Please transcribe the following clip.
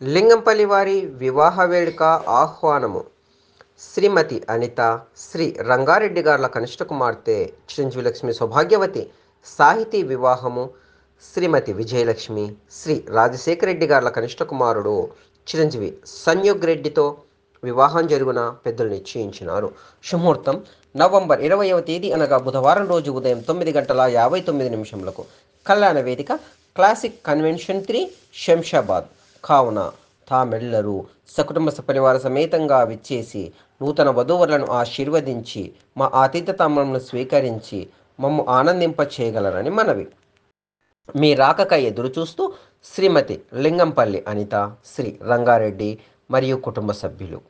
లింగంపల్లి వారి వివాహ వేడుక ఆహ్వానము. శ్రీమతి అనిత, శ్రీ రంగారెడ్డి గార్ల కనిష్ట కుమార్తె చిరంజీవి లక్ష్మి సౌభాగ్యవతి సాహితీ వివాహము. శ్రీమతి విజయలక్ష్మి, శ్రీ రాజశేఖర రెడ్డి గార్ల కనిష్ట కుమారుడు చిరంజీవి సంయోగ్ రెడ్డితో వివాహం జరుగున పెద్దలు నిశ్చయించినారు. శుముహూర్తం నవంబర్ 20వ తేదీ అనగా బుధవారం రోజు ఉదయం 9:59 కళ్యాణ వేదిక క్లాసిక్ కన్వెన్షన్ 3 శంషాబాద్. కావున తామెల్లరూ సకుటుంబ సపరివార సమేతంగా విచ్చేసి నూతన వధూవరులను ఆశీర్వదించి మా ఆతిథ్య తాంబూలములను స్వీకరించి మమ్ము ఆనందింప చేయగలరని మనవి. మీ రాకకై ఎదురుచూస్తూ శ్రీమతి లింగంపల్లి అనిత, శ్రీ రంగారెడ్డి మరియు కుటుంబ సభ్యులు.